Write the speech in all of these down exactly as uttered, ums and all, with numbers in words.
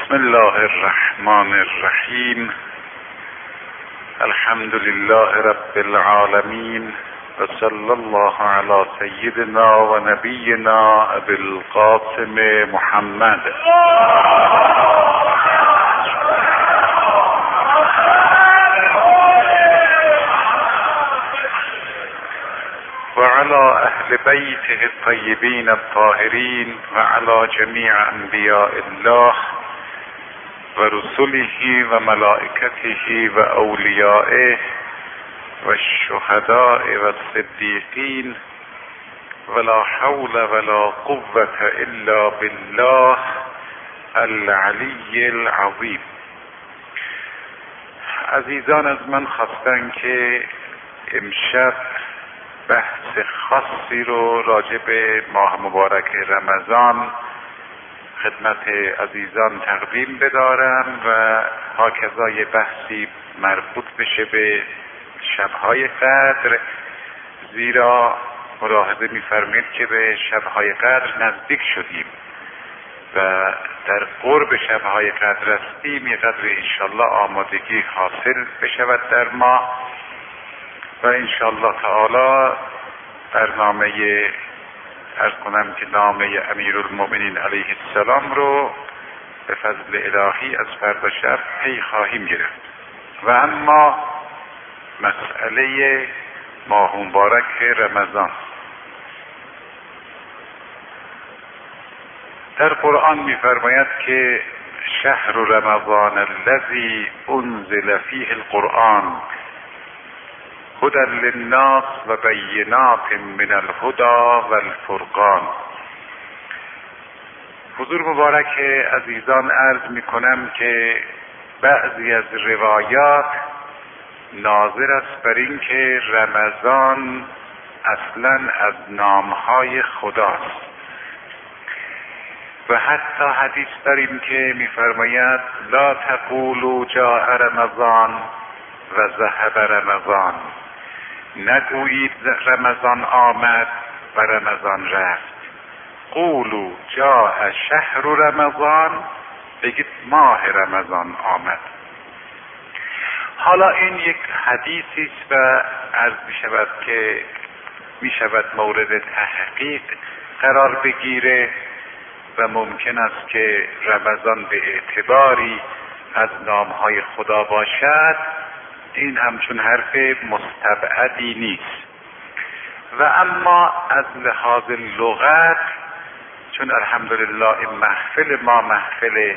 بسم الله الرحمن الرحیم. الحمد لله رب العالمین و صلی الله علی سیدنا و نبینا ابی القاسم محمد و علی اهل بیته الطیبین الطاهرین و علی جمیع انبیاء الله و رسله و ملائکته و اولیائه و الشهداء و الصدیقین ولا حول ولا قوة الا بالله العلی العظیم. عزیزان از من خواستن که امشب بحث خاصی رو راجع به ماه مبارک رمضان خدمت عزیزان تقدیم بدارم و هاکذا یه بحثی مربوط بشه به شبهای قدر، زیرا ملاحظه می‌فرمایید که به شبهای قدر نزدیک شدیم و در قرب شبهای قدر هستیم. یه قدر انشالله آمادگی حاصل بشود در ما و انشالله تعالی برنامه عرض کنم که نامه امیرالمؤمنین علیه السلام رو به فضل الهی از فردا شب پی خواهیم گرفت. و اما مسئله ماه مبارک رمضان، در قرآن می‌فرماید که شهر رمضان الذی انزل فیه القرآن هدی للناس و بینات من الهدی والفرقان. حضور مبارک عزیزان عرض می کنم که بعضی از روایات ناظر است بر این که رمضان اصلا از نامهای خداست و حتی حدیث داریم که می‌فرماید لا تقولوا جاء رمضان و ذهب رمضان، نگویید رمضان آمد و رمضان رفت. قولوا جاء شهر رمضان، بگید ماه رمضان آمد. حالا این یک حدیثی است و عرض می شود که می شود مورد تحقیق قرار بگیره و ممکن است که رمضان به اعتباری از نامهای خدا باشد. این همچون حرف مستبعدی نیست. و اما از لحاظ لغت، چون الحمدلله این محفل ما محفل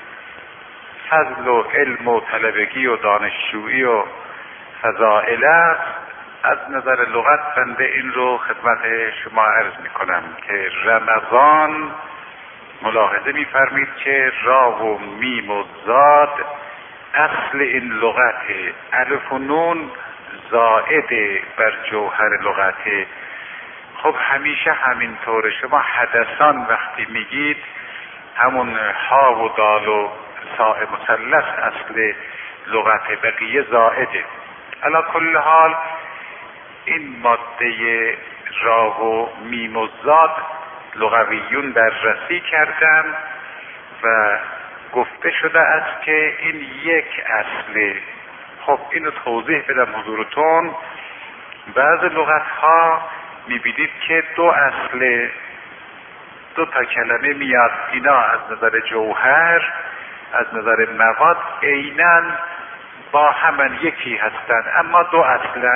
فضل و علم و طلبگی و دانشجویی و فضائل است، از نظر لغت بنده این رو خدمت شما عرض می کنم که رمضان، ملاحظه می فرمید که را و میم و زاد اصل این لغت، الف و نون زائد بر جوهر لغت. خب همیشه همینطوره. شما حدثان وقتی میگید همون ها و دال و ساء مثلث اصل لغت، بقیه زائده. علی کل حال این ماده را و میم و زاد لغویون بررسی کردن و گفته شده است که این یک اصله. خب اینو توضیح بدم حضورتون. بعض لغت ها میبینید که دو اصله، دو تا کلمه میاد، اینا از نظر جوهر، از نظر مواد عیناً با همان یکی هستند، اما دو اصلن.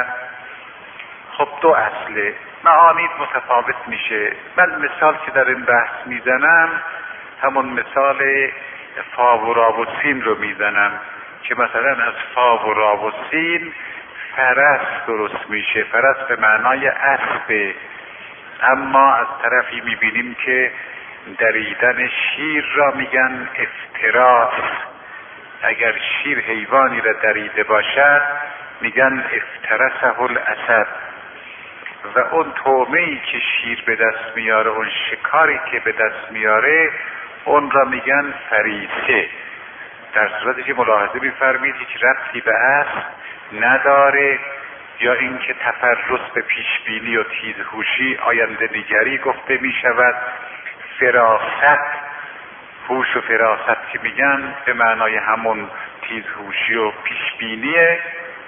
خب دو اصله، معانی متفاوت میشه. من مثال که در این بحث میزنم همون مثال فا و را و سین رو میزنم که مثلا از فا و را و سین فرس درست میشه. فرس به معنای اسب، اما از طرفی میبینیم که دریدن شیر را میگن افتراس. اگر شیر حیوانی را دریده باشد میگن افترسه الاسد. و اون طعمه‌ای که شیر به دست میاره، اون شکاری که به دست میاره، اون را میگن فریسه. در صورتی که ملاحظه می‌فرمایید هیچ ربطی به اسب نداره، یا اینکه تفرس به پیشبینی و تیزهوشی، آینده نگری گفته می‌شود. فراست هوش و فراست که میگن به معنای همون تیزهوشی و پیشبینیه.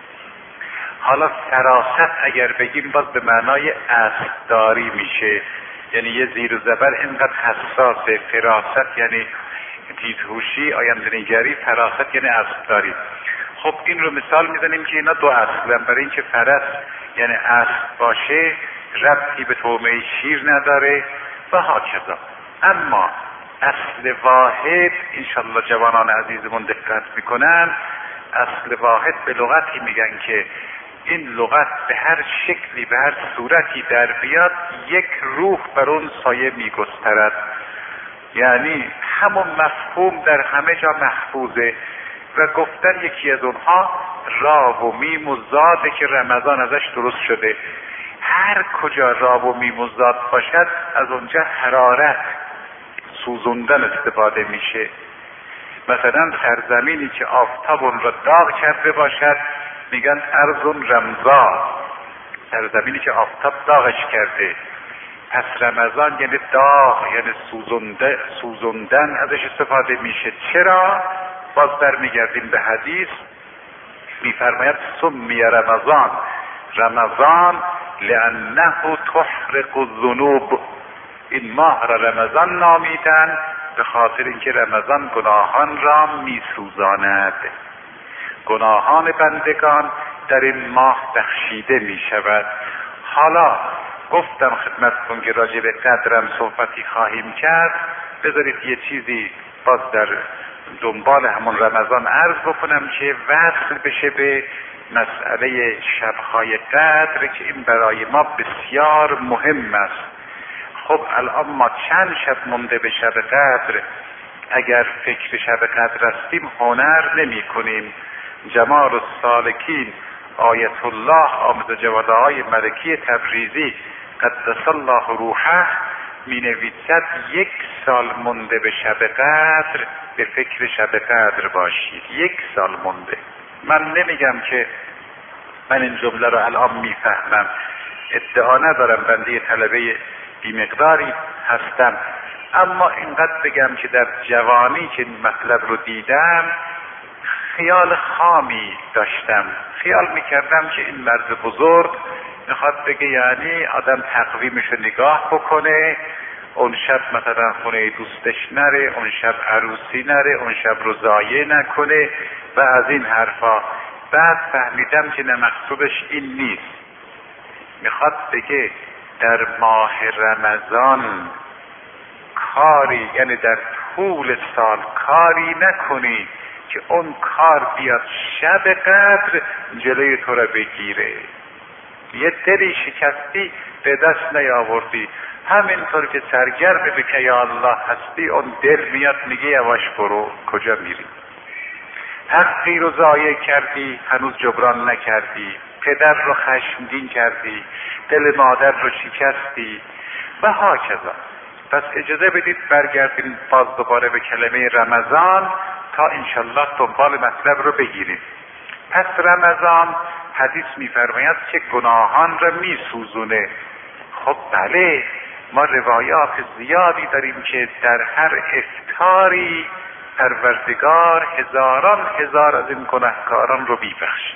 حالا فراست اگر بگیم باز به معنای اسبداری میشه، یعنی یه زیر و زبر اینقدر حساسه. فراست یعنی تیزهوشی، آینده‌نگری، فراست یعنی اسبداری. خب این رو مثال میزنیم که اینا دو اصلن. برای اینکه فرس یعنی اسب باشه ربطی به طعمه شیر نداره و هاکذا. اما اصل واحد، انشالله جوانان عزیزمون دقت میکنن، اصل واحد به لغتی میگن که این لغت به هر شکلی به هر صورتی در بیاد یک روح بر اون سایه میگسترد. یعنی همون مفهوم در همه جا محفوظه و گفتن یکی از اونها را و میم و زاده که رمضان ازش درست شده. هر کجا را و میم و زاد باشد از اونجا حرارت، سوزوندن استفاده میشه. مثلا سرزمینی که آفتاب اون را داغ کرده باشد میگن ارض رمضان، سرزمینی که آفتاب داغش کرده. پس رمضان یعنی داغ، یعنی سوزنده، سوزوندن ازش استفاده میشه. چرا؟ باز در میگردیم به حدیث، میفرماید سمی رمضان رمضان لانه تحرق الذنوب. این ماه را رمضان نامیدن به خاطر اینکه رمضان گناهان را میسوزاند. گناهان بندگان در این ماه بخشیده میشود. حالا گفتم خدمتتون که راجع به قدرم صحبتی خواهیم کرد. بذارید یه چیزی باز در دنبال همون رمضان عرض بکنم که وصل بشه به مسئله شبهای قدر که این برای ما بسیار مهم است. خب الان ما چند شب مونده به شب قدر. اگر فکر شب قدر هستیم هنر نمی کنیم. جمال السالکین آیت الله آمد جواده های ملکی تبریزی قدس الله روحه می نویسد یک سال مونده به شب قدر به فکر شب قدر باشید. یک سال مونده. من نمیگم که من این جمله رو الان میفهمم، ادعا ندارم، بنده طلبه بیمقداری هستم، اما اینقدر بگم که در جوانی که این مطلب رو دیدم خیال خامی داشتم. خیال میکردم که این مرد بزرگ میخواد بگه یعنی آدم تقویمشو نگاه بکنه، اون شب مثلا خونه دوستش نره، اون شب عروسی نره، اون شب رو ضایع نکنه و از این حرفا. بعد فهمیدم که نه، مقصودش این نیست. میخواد بگه در ماه رمضان کاری، یعنی در طول سال کاری نکنی که اون کار بیاد شب قدر جلوی تو را بگیره. یه دلی شکستی به دست نیاوردی، همینطور که سرگرم به که یا الله هستی اون دل میاد میگه یواش برو، کجا میری؟ حقی رو ضایع کردی هنوز جبران نکردی، پدر رو خشمگین کردی، دل مادر رو شکستی و هاکذا. پس اجازه بدید برگردیم باز دوباره به کلمه رمضان تا انشالله دنبال مطلب رو بگیریم. پس رمضان حدیث میفرماید که گناهان را میسوزونه. خب بله، ما روایات زیادی داریم که در هر افطاری پروردگار هزاران هزار از این گناهکاران رو میبخشه.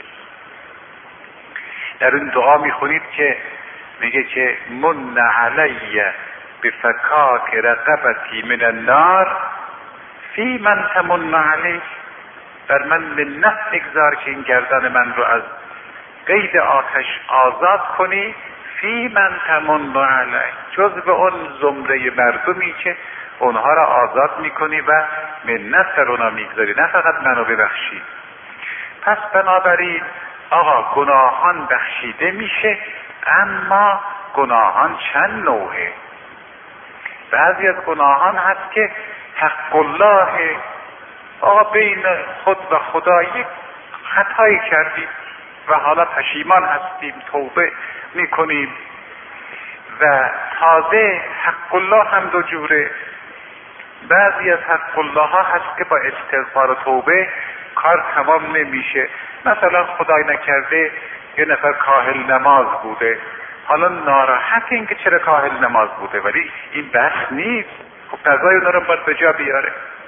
در این دعا میخونید که میگه که من علی بفکاک رقبتی من النار فی من تمن علی، بر من منت بگذار که این گردن من رو از قید آتش آزاد کنی. فی من تمن علی، جز به اون زمره مردمی که اونها را آزاد میکنی و منت در اونا میگذاری، نه فقط منو ببخشی. پس بنابراین آقا گناهان بخشیده میشه، اما گناهان چند نوعه. بعضی از گناهان هست که حق الله، آقا بین خود و خدا یک خطایی کردیم و حالا پشیمان هستیم، توبه میکنیم. و تازه حق الله هم دو جوره. بعضی از حق الله ها هست که با استغفار و توبه کار تمام نمیشه. مثلا خدای نکرده یه نفر کاهل نماز بوده، حالا ناراحت این که چرا کاهل نماز بوده، ولی این بس نیست. خب قضای اونا رو باید به جا بیاره.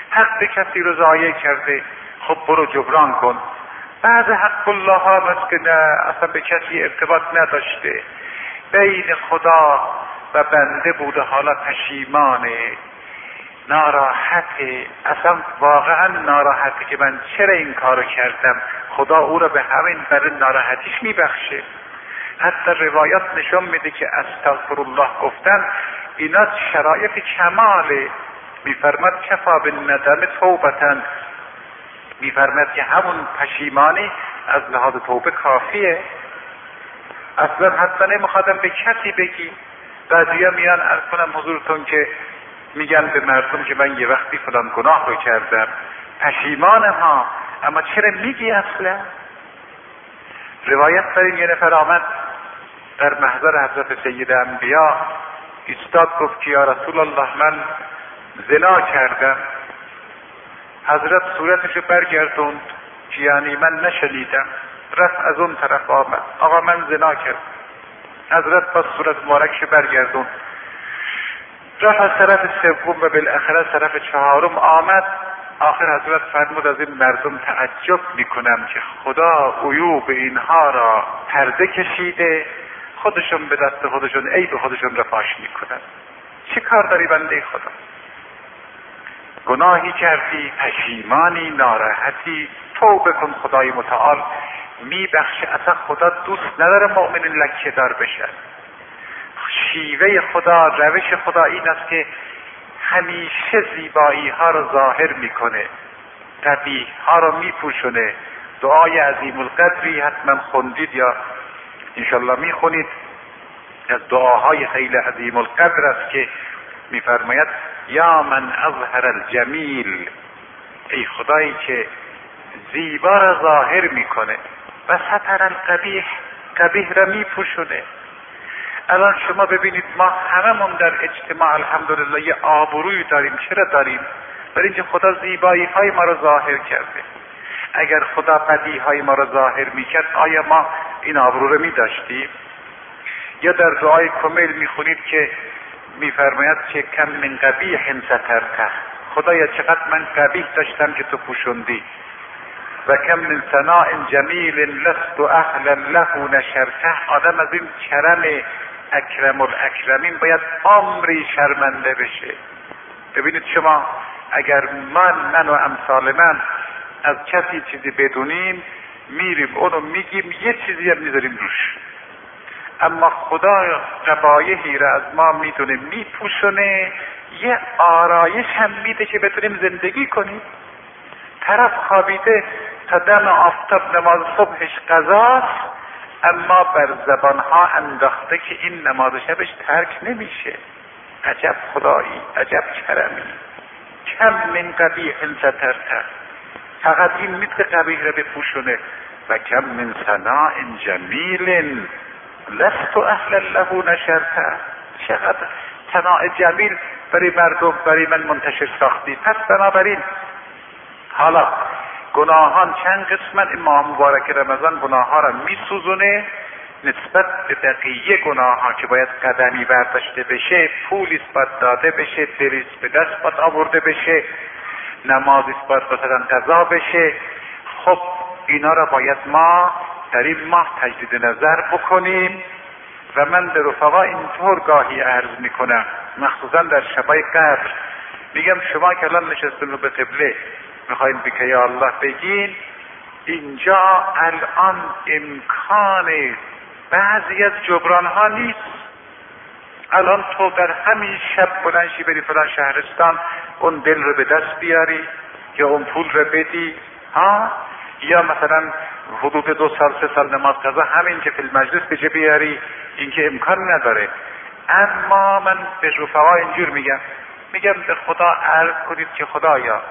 حق کسی رو ضایع کرده، خب برو جبران کن. بعض حق الله ها هست که نه، اصلا به کسی ارتباط نداشته، بین خدا و بنده بوده، حالا پشیمانه، ناراحته، اصلا واقعا ناراحته که من چرا این کارو کردم. خدا او را به همین برای ناراحتیش میبخشه. حتی روایات نشون میده که استغفرالله گفتن اینا شرایط کماله. میفرماد کفا بالندم توبتن، میفرماد که همون پشیمانی از لحاظ توبه کافیه. اصلا حتی نمیخوادم به کسی بگی. بعضیا میان عرض کنم حضورتون که میگن به مردم که من یه وقتی فلان گناه رو کردم، پشیمانم ها، اما چرا میگی اصلا؟ روایت داریم یه نفر آمد در محضر حضرت سید انبیا ایستاد، گفت که یا رسول الله من زنا کردم. حضرت صورتشو برگردوند که یعنی من نشنیدم. رفت از اون طرف آمد، آقا من زنا کردم. حضرت با صورت مبارکشو برگردوند، رفت از طرف سوم و بالاخره طرف چهارم آمد. آخر حضرت فرمود از این مردم تعجب میکنم که خدا عیوب اینها را پرده کشیده، خودشون به دست خودشون عیب خودشون را فاش میکنن. چی کار داری بنده خدا؟ گناهی کردی، پشیمانی، ناراحتی، توبه کن، خدای متعال میبخشه. اصلا خدا دوست نداره مؤمن لکه دار بشه. شیوه خدا، روش خدا این است که همیشه زیبایی ها رو ظاهر میکنه، قبیح ها رو میپوشونه. دعای عظیم القدری حتما خوندید یا انشالله میخونید، از دعاهای خیلی عظیم القدر است که میفرماید یا من اظهر الجمیل، ای خدایی که زیبا را ظاهر میکنه و ستر القبیح، قبیح را میپوشونه. الان شما ببینید ما هممون در اجتماع الحمدلله یه آبروی داریم. چرا داریم؟ برای اینکه خدا زیبایی های ما را ظاهر کرده. اگر خدا بدی های ما را ظاهر میکرد آیا ما این آبرو رو میداشتیم؟ یا در دعای کمیل میخونید که میفرماید که کم من قبیح سترته، خدایا چقدر من قبیح داشتم که تو پوشوندی. و کم من ثناء جمیل لست اهلا له نشرته، آدم از این کرم اکرم الاکرمین باید عمری شرمنده بشه. ببینید شما اگر من من و امثال من از کسی چیزی بدونیم میریم اونو میگیم، یه چیزی هم میذاریم روش، اما خدا قبایحی را از ما میدونه میپوشونه، یه آرایش هم میده که بتونیم زندگی کنیم. طرف خوابیده تا دم آفتاب نماز صبحش قضاست، اما بر زبانها انداخته که این نماز شبش ترک نمیشه. عجب خدایی، عجب کرمی. کم من قبیح سترته، فقط این میتونه قبیح را بپوشونه. و کم من ثناء جمیل لست اهلا له نشرته، چقدر ثناء جمیل برای مردم برای من منتشر ساختی. پس بنابراین حالا گناهان چند قسمن. این ماه مبارک رمضان گناه ها را میسوزونه نسبت به بقیه گناه ها که باید قدمی برداشته بشه، پولیست باید داده بشه، دریست به دست باید آورده بشه، نمازیست باید مثلا قضا بشه. خب اینا را باید ما در این ماه تجدید نظر بکنیم. و من به رفقا اینطور گاهی عرض میکنم، مخصوصا در شبای قدر، میگم شما که الان نشستون رو به قبله میخواین بکه یا الله بگین، اینجا الان امکان بعضی از جبران ها نیست. الان تو در همین شب بلنشی بری فلان شهرستان اون دل رو به دست بیاری یا اون پول رو بدی ها، یا مثلا حدود دو سال سه سال نماز قضا همین که فی المجلس بجه بیاری، این که امکان نداره. اما من به رفقا اینجور میگم، میگم به خدا عرض کنید که خدایا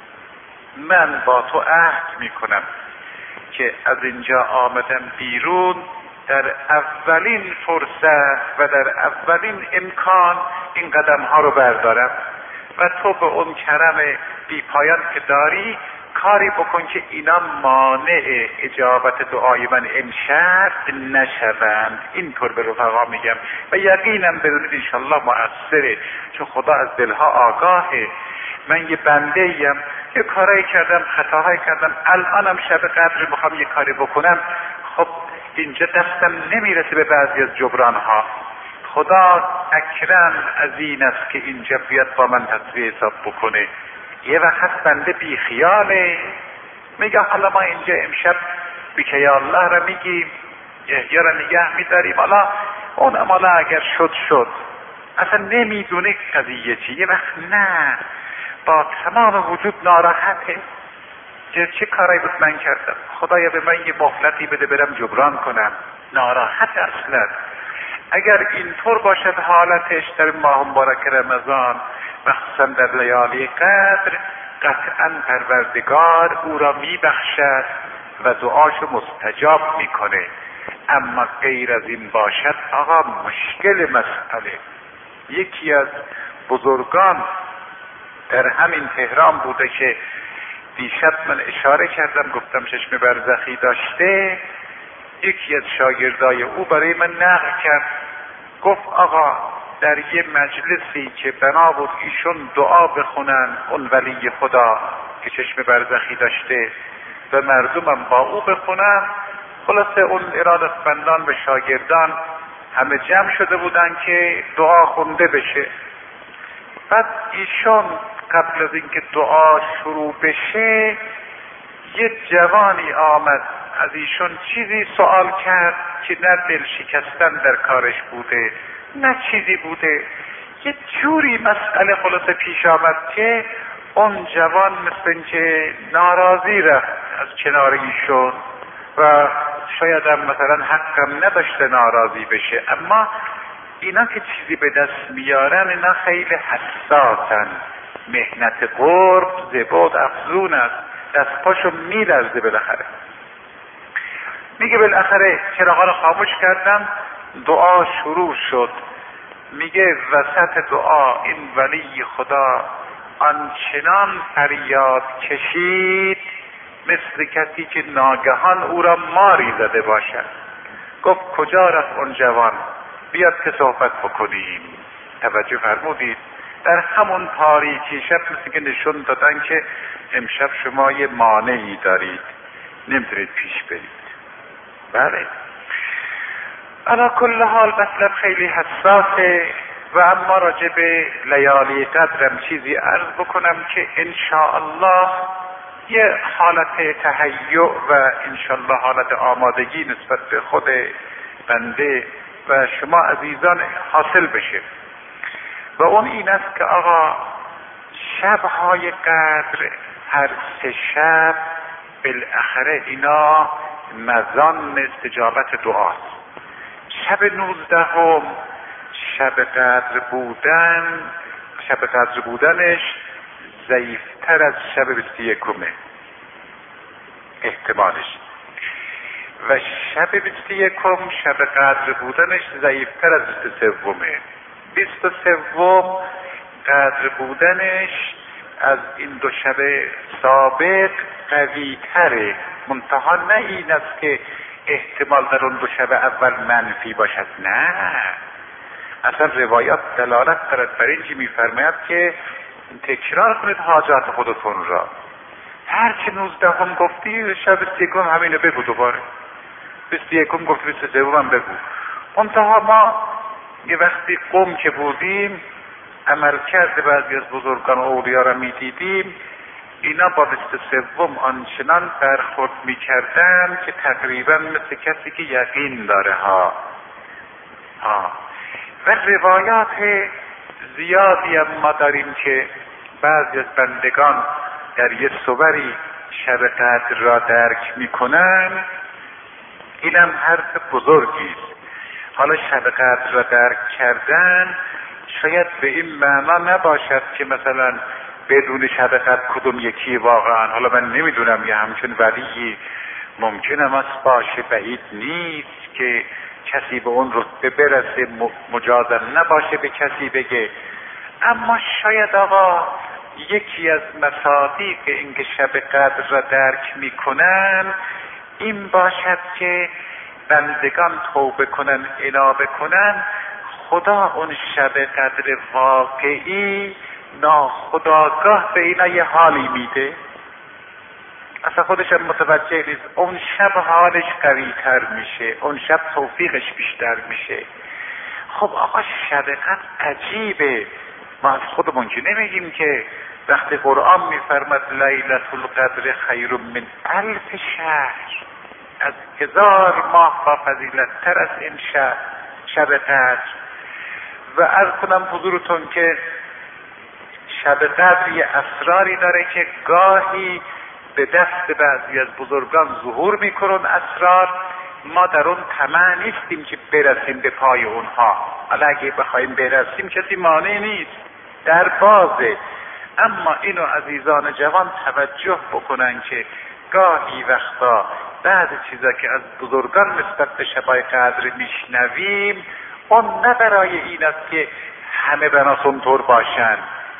من با تو عهد میکنم که از اینجا آمدم بیرون، در اولین فرصت و در اولین امکان این قدم ها رو بردارم و تو به اون کرم بی پایان که داری کاری بکن که اینا مانع اجابت دعای من امشب نشوند. اینطور به رفقا میگم و یقینم بدونید انشالله مؤثره، چون خدا از دلها آگاهه. من یه بنده ایم، یه کارایی کردم، خطاهایی کردم، الانم شب قدر میخوام یه کاری بکنم. خب اینجا دستم نمیرسه به بعضی از جبران ها. خدا اکرم از این است که اینجا بیاد با من تصویه حساب بکنه. یه وقت بنده بی خیاله، میگه حالا ما اینجا امشب بیکه الله را میگیم، یحیی را نگه میداریم، حالا اون امالا اگر شد شد. اصلا نمیدونه قضیه چی. یه وقت نه، با تمام وجود ناراحته که چه کاری بود من کردم، خدایا به من یه مهلتی بده برم جبران کنم. ناراحت اصلا. اگر اینطور باشد حالتش در ماه مبارک رمضان، مخصوصا در لیالی قدر، قطعا پروردگار او را میبخشد و دعاشو مستجاب میکنه. اما غیر از این باشد آقا مشکل مسئله. یکی از بزرگان در همین تهران بوده که دیشب من اشاره کردم، گفتم چشم برزخی داشته. یکی از شاگردای او برای من نقل کرد، گفت آقا در یه مجلسی که بنا بود ایشون دعا بخونن، اون ولی خدا که چشم برزخی داشته و مردمم با او بخونن، خلاصه اون ارادتمندان و شاگردان همه جمع شده بودن که دعا خونده بشه. بعد ایشون قبل از اینکه دعا شروع بشه یه جوانی آمد از ایشون چیزی سوال کرد که نه دل شکستن در کارش بوده نه چیزی بوده. یه جوری مسئله خلاصه پیش آمد که اون جوان مثل اینکه ناراضی رفت از کنار ایشون و شاید هم مثلا حقم نداشته ناراضی بشه، اما اینا که چیزی به دست میارن اینا خیلی حساسن. مهنت قرب زباد افزون است، دست پاشو میلرزه. بالاخره میگه بالاخره چراغا رو خاموش کردم، دعا شروع شد. میگه وسط دعا این ولی خدا آنچنان فریاد کشید مثل کسی که ناگهان او را ماری زده باشد. گفت کجا رفت اون جوان؟ بیاد که صحبت بکنیم. توجه فرمودید؟ در همون تاریکی شب مثل که نشون دادن که امشب شما یه مانعی دارید، نمیتونید پیش برید. بله، علا کل حال مطلب خیلی حساسه. و اما راجع به لیالی قدرم چیزی عرض بکنم که انشاءالله یه حالت تهیع و انشاءالله حالت آمادگی نسبت به خود بنده و شما عزیزان حاصل بشه. و اون این است که آقا شبهای قدر هر سه شب بالاخره اینا مزان استجابت دعاست. شب نوزدهم شب قدر بودن شب قدر بودنش ضعیفتر از شب بیست و یکمه احتمالش، و شب بیست و یکم شب قدر بودنش ضعیفتر از بیست و سومه. بیست و سوم قدر بودنش از این دو شب سابق قوی تره، منتها نه این است که احتمال در اون دو شب اول منفی باشد، نه، اصلا روایات دلالت دارد بر این که میفرماید که تکرار کنید حاجات خودتون را. هر چه نوزدهم گفتی شب بیست و یکم همینو بگو دوباره، بیست و یکم گفتی بیست و سوم هم بگو. منتها ما یه وقتی قم که بودیم عمل کرده بعضی از بزرگان و اولیا را میدیدیم، اینا با بیست و سوم آنچنان برخورد میکردن که تقریبا مثل کسی که یقین داره ها ها و روایات زیادی هم ما داریم که بعضی از بندگان در یه صوری شب قدر را درک میکنن. اینم حرف بزرگی است. حالا شب قدر را درک کردن شاید به این معنا نباشد که مثلا بدون شب قدر کدوم یکی واقعا، حالا من نمیدونم، یه همچون ولی ممکنم است باشه، بعید نیست که کسی به اون رتبه برسه، مجازم نباشه به کسی بگه. اما شاید آقا یکی از مصادیق اینکه شب قدر را درک میکنن این باشد که بندگان توبه کنن، انابه کنن، خدا اون شب قدر واقعی ناخودآگاه به اینا یه حالی میده، اصلا خودش هم متوجه نیست. اون شب حالش قوی تر میشه، اون شب توفیقش بیشتر میشه. خب آقا شب قدر عجیبه، ما از خودمون که نمیگیم که وقتی قرآن میفرماد لیلة القدر خیر من الف شهر، از هزار ماه با فضیلت تر از این شب شب قدر. و عرض کنم حضورتون که شب قدر یه اسراری داره که گاهی به دست بعضی از بزرگان ظهور میکنن اسرار، ما در اون طمع نیستیم که برسیم به پای اونها. حالا اگه بخوایم برسیم کسی مانع نیست، در بازه. اما اینو عزیزان جوان توجه بکنن که گاهی وقتا بعض چیزا که از بزرگان نسبت به شبای قدر میشنویم، اون نه برای این است که همه بناس اونطور باشن،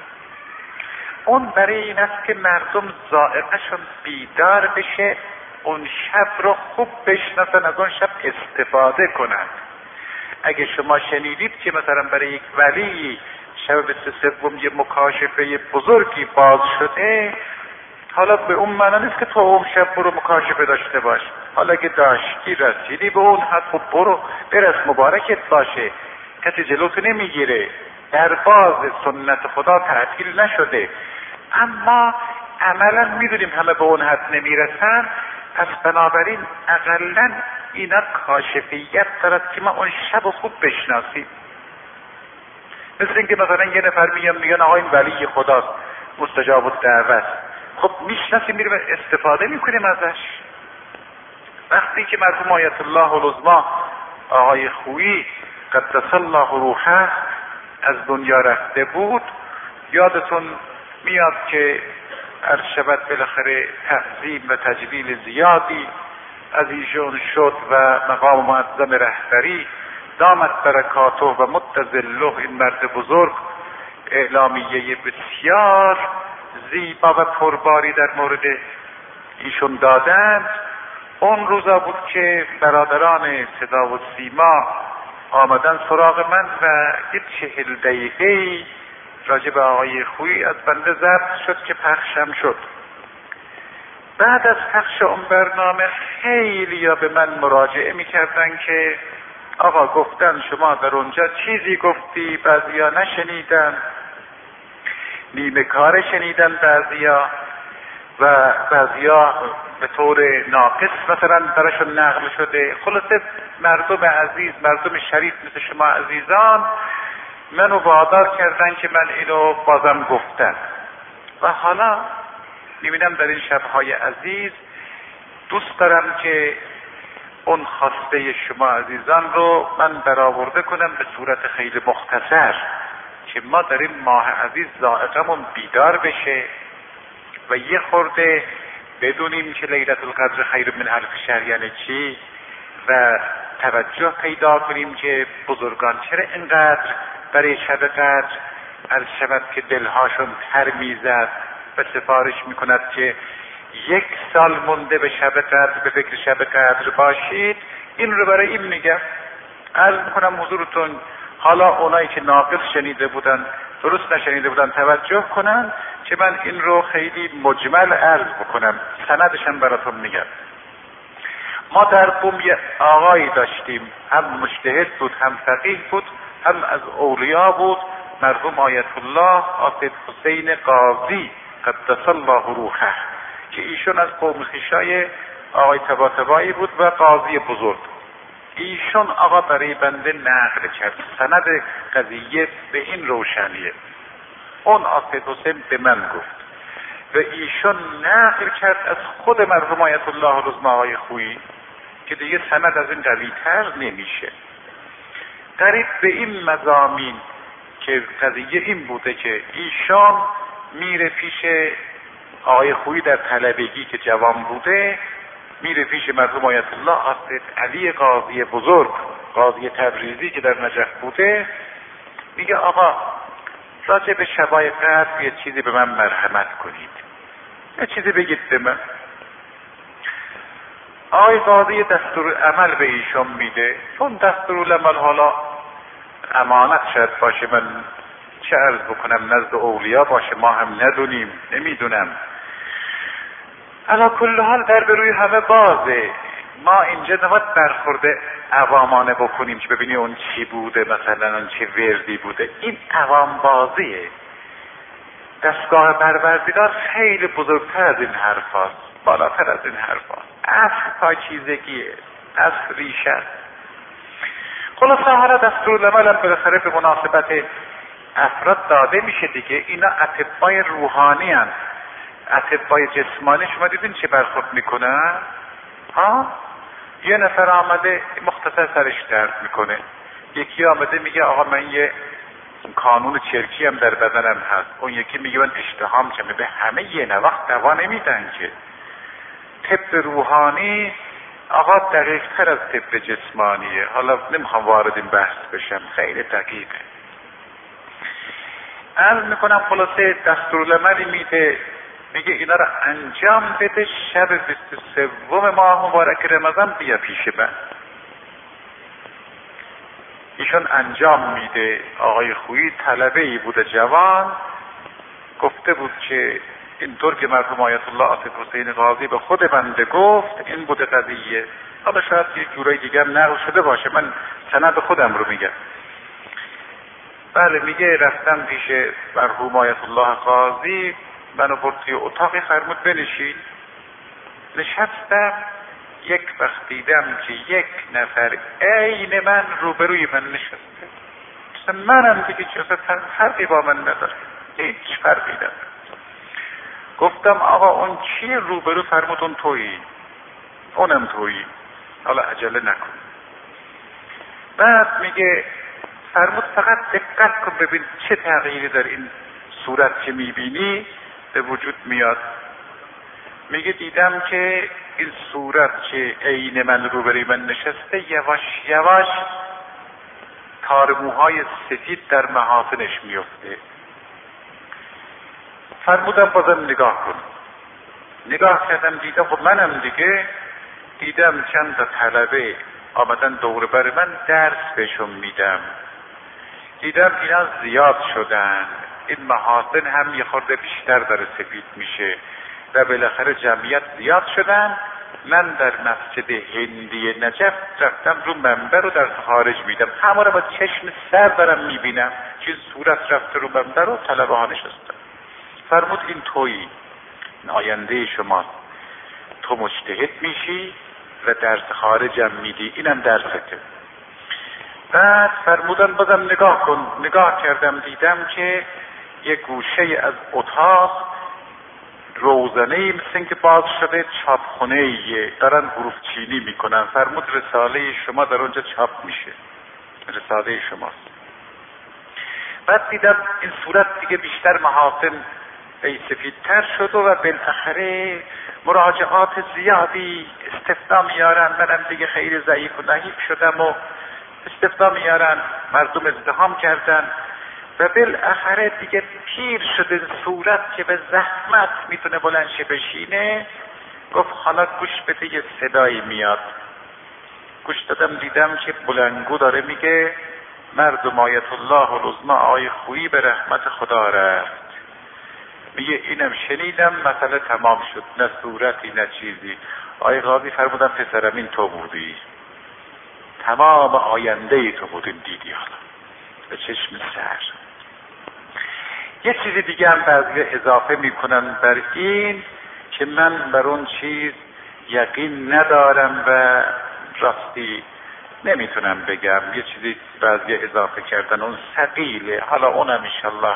اون برای این است که مردم ذائقه‌شون بیدار بشه، اون شب رو خوب بشناسن، از اون شب استفاده کنن. اگه شما شنیدید که مثلا برای یک ولی شب بیست و سوم یه مکاشفه بزرگی باز شده، حالا به اون معنی نیست که تو اون شب برو مکاشفه داشته باش. حالا اگه داشتی رسیدی به اون حد، خب برو برس، مبارکت باشه، کسی جلوتو نمیگیره، در باز سنت خدا تعطیل نشده. اما عملا میدونیم همه به اون حد نمیرسن، پس بنابراین اقلا اینا کاشفیت دارد که ما اون شب خوب بشناسیم. مثل اینکه مثلا یه نفر میگن میگن آقا این ولی خداست مستجاب الدعوت، خب میشناسیم میریم استفاده میکنیم ازش. وقتی که مرحوم آیت الله العظمی آقای خویی قدس الله روحه از دنیا رفته بود، یادتون میاد که عرض شود بالاخره تعظیم و تجلیل زیادی از ایشون شد و مقام معظم رهبری دامت برکاته و متظله، این مرد بزرگ، اعلامیه بسیار زیبا و پرباری در مورد ایشون دادند. اون روزا بود که برادران صدا و سیما آمدن سراغ من و یه چهل دقیقه راجع به آقای خویی از بنده ضبط شد که پخشم شد. بعد از پخش اون برنامه خیلی یا به من مراجعه میکردن که آقا گفتن شما در اونجا چیزی گفتی، بعضیا نشنیدن، نیمه کار شنیدن بعضیا، و بعضیا به طور ناقص مثلا براشون نقل شده. خلاصه مردم عزیز، مردم شریف مثل شما عزیزان منو وادار کردن که من اینو بازم گفتم. و حالا میبینم در این شبهای عزیز دوست دارم که اون خواسته شما عزیزان رو من برآورده کنم به صورت خیلی مختصر، که ما در این ماه عزیز ذائقه‌مون بیدار بشه و یه خورده بدونیم که لیلة القدر خیر من الف شهر یعنی چی، و توجه پیدا کنیم که بزرگان چرا اینقدر برای شب قدر عرض شود که دلهاشون تر میزد و سفارش میکند که یک سال مونده به شب قدر به فکر شب قدر باشید. این رو برای این میگم، عرض میکنم حضورتون حالا اونایی که ناقص شنیده بودن، درست نشنیده بودن، توجه کنن که من این رو خیلی مجمل عرض بکنم، سندشم براتون میگم. ما در قم یه آقایی داشتیم، هم مجتهد بود، هم فقیه بود، هم از اولیا بود، مرحوم آیت الله آصف حسین قاضی قدس الله روحه، که ایشون از قوم خویشای آقای طباطبایی بود و قاضی بزرگ. ایشون آقا برای بنده نقل کرد، سند قضیه به این روشنیه. اون آصف حسین به من گفت و ایشون نقل کرد از خود مرحوم آیت الله العظمی آقای خویی که دیگه سند از این قوی تر نمیشه. قریب به این مضامین که قضیه این بوده که ایشان میره پیش آقای خویی در طلبگی که جوان بوده، میره پیش مرحوم آیت الله حضرت علی قاضی بزرگ، قاضی تبریزی که در نجف بوده، میگه آقا راجع به شبای قدر یه چیزی به من مرحمت کنید، یه چیزی بگید به من. آقای قاضی دستور عمل به ایشون میده، چون دستور عمل حالا امانت شاید باشه، من چه عرض بکنم نزد اولیا باشه، ما هم ندونیم، نمیدونم. علا کل حال در به روی همه بازه. ما اینجا نباید برخورده عوامانه بکنیم که ببینی اون چی بوده، مثلا اون چه وردی بوده. این عوام بازیه. دستگاه پروردگار خیلی بزرگتر از این حرف هاست، بالاتر از این حرف هاست. اصل پاکیزگیه، اصل ریشه. خلاصه حالا دستورالعمل هم بالاخره به مناسبت افراد داده میشه دیگه. اینا اطبای روحانی هستند. اطبای جسمانی شما دیدین چه برخورد میکنن؟ ها؟ یه نفر آمده مختصر سرش درد میکنه، یکی آمده میگه آقا من یه کانون چرکی هم در بدنم هست، اون یکی میگه من اشتهام کمه. به همه یه نوقت دوا نمیدن که. طب روحانی آقا دقیق تر از طب جسمانیه. حالا نمیخوام وارد این بحث بشم، خیلی دقیقه. عرض میکنم خلاصه دستورالعملی میده، میگه اینا رو انجام بده، شب بیست و سوم ماه مبارک رمضان بیا پیش من. ایشون انجام میده. آقای خویی طلبه ای بوده جوان، گفته بود که اینطور که مرحوم آیت الله عاطف حسین قاضی به خود بنده گفت این بوده قضیه. حالا شاید یه جورای دیگه هم نقل شده باشه، من سند خودم رو میگم. بله میگه رفتم پیش مرحوم آیت الله قاضی، منو برد توی اتاقی، فرمود بنشین. نشستم، یک وقت دیدم که یک نفر عین من روبروی من نشسته. مثل منم دیگه، چه فرقی با من نداره، هیچ فرقی نداره. گفتم آقا اون چیه روبرو؟ فرمود اون تویی، اونم تویی، حالا عجله نکن. بعد میگه فرمود فقط دقت کن ببین چه تغییری در این صورت که میبینی به وجود میاد. میگه دیدم که این صورت که عین من روبروی من نشسته یواش یواش تار موهای سفید در محاسنش میفته. فرمودم بازم نگاه کن. نگاه کردم دیدم خب منم دیگه. دیدم چند تا طلبه آمدن دور بر من درس بهشون میدم. دیدم اینا زیاد شدن، این محاسن هم یه خورده بیشتر داره سفید میشه و بالاخره جمعیت زیاد شدن. من در مسجد هندی نجف رفتم رو منبر رو در خارج میدم، همه رو با چشم سر دارم میبینم که صورت رفته رو منبر و طلبه ها نشستن. فرمود این تویی، آینده شما، تو مجتهد میشی و درس خارجم میدی، اینم درسته. بعد فرمودن بازم نگاه کن. نگاه کردم دیدم که یه گوشه از اتاق روزنه‌ای مثل این که باز شده، چاپخونه‌ایه، دارن حروف چینی میکنن. فرمود رساله شما در اونجا چاپ میشه، رساله شماست. بعد دیدم این صورت دیگه بیشتر محاسن ای سفیدتر شد و بالاخره مراجعات زیادی استفدا میارن. منم دیگه خیلی ضعیف و نحیف شدم و استفدا میارن، مردم ازدحام کردن و بالاخره دیگه پیر شده صورت که به زحمت میتونه بلند شه بشینه. گفت حالا گوش بده یه صدایی میاد. گوش دادم دیدم که بلندگو داره میگه مردم آیت الله العظمی آقای خویی به رحمت خدا رفت. میگه اینم شنیدم، مسئله تمام شد، نه صورتی نه چیزی. آقای قاضی فرمودن پسرم این تو بودی، تمام آینده ای تو بودیم دیدی. حالا به چشم سر. یه چیز دیگه هم بعضی اضافه میکنن بر این که من بر اون چیز یقین ندارم و راستی نمیتونم بگم. یه چیزی بعضی اضافه کردن، اون ثقیله. حالا اونم انشالله